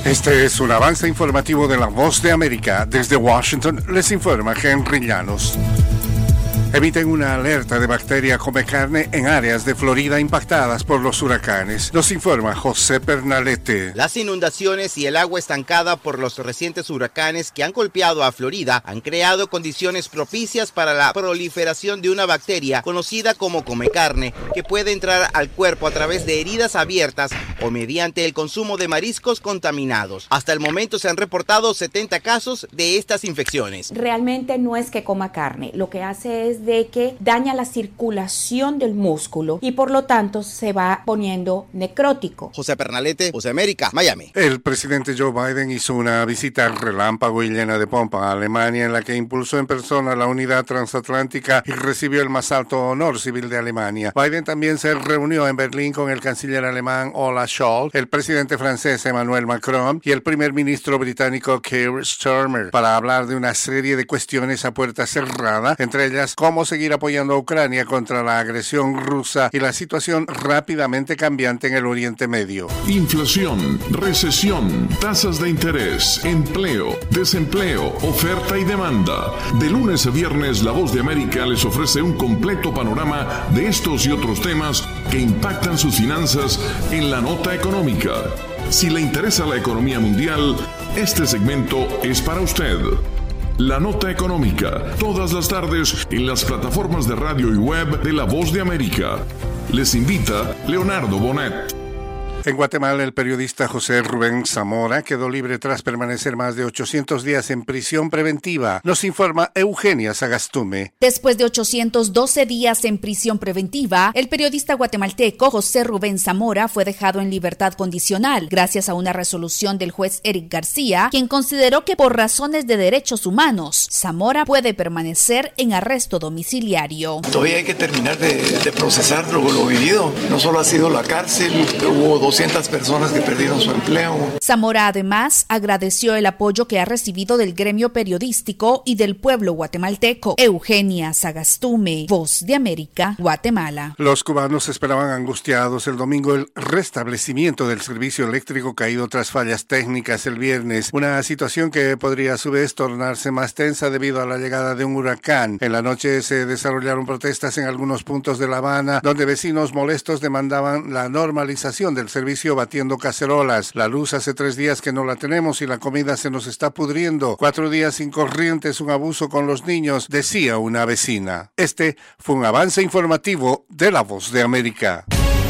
Este es un avance informativo de La Voz de América. Desde Washington les informa Henry Llanos. Emiten una alerta de bacteria come carne en áreas de Florida impactadas por los huracanes. Nos informa José Pernalete. Las inundaciones y el agua estancada por los recientes huracanes que han golpeado a Florida han creado condiciones propicias para la proliferación de una bacteria conocida como come carne, que puede entrar al cuerpo a través de heridas abiertas o mediante el consumo de mariscos contaminados. Hasta el momento se han reportado 70 casos de estas infecciones. Realmente no es que coma carne, lo que hace es de que daña la circulación del músculo y por lo tanto se va poniendo necrótico. José Pernalete, Voz de América, Miami. El presidente Joe Biden hizo una visita relámpago y llena de pompa a Alemania, en la que impulsó en persona la unidad transatlántica y recibió el más alto honor civil de Alemania. Biden también se reunió en Berlín con el canciller alemán Olaf Scholz, el presidente francés Emmanuel Macron y el primer ministro británico Keir Starmer para hablar de una serie de cuestiones a puerta cerrada, entre ellas cómo seguir apoyando a Ucrania contra la agresión rusa y la situación rápidamente cambiante en el Oriente Medio. Inflación, recesión, tasas de interés, empleo, desempleo, oferta y demanda. De lunes a viernes, La Voz de América les ofrece un completo panorama de estos y otros temas que impactan sus finanzas en la nota económica. Si le interesa la economía mundial, este segmento es para usted. La Nota Económica, todas las tardes en las plataformas de radio y web de La Voz de América. Les invita Leonardo Bonet. En Guatemala, el periodista José Rubén Zamora quedó libre tras permanecer más de 800 días en prisión preventiva. Nos informa Eugenia Sagastume. Después de 812 días en prisión preventiva, el periodista guatemalteco José Rubén Zamora fue dejado en libertad condicional gracias a una resolución del juez Eric García, quien consideró que por razones de derechos humanos, Zamora puede permanecer en arresto domiciliario. Todavía hay que terminar de procesar lo vivido. No solo ha sido la cárcel, hubo 200 personas que perdieron su empleo. Zamora además agradeció el apoyo que ha recibido del gremio periodístico y del pueblo guatemalteco. Eugenia Sagastume, Voz de América, Guatemala. Los cubanos esperaban angustiados el domingo el restablecimiento del servicio eléctrico caído tras fallas técnicas el viernes, una situación que podría a su vez tornarse más tensa debido a la llegada de un huracán. En la noche se desarrollaron protestas en algunos puntos de La Habana, donde vecinos molestos demandaban la normalización del servicio batiendo cacerolas. La luz hace 3 días que no la tenemos y la comida se nos está pudriendo. 4 días sin corriente es un abuso con los niños, decía una vecina. Este fue un avance informativo de La Voz de América.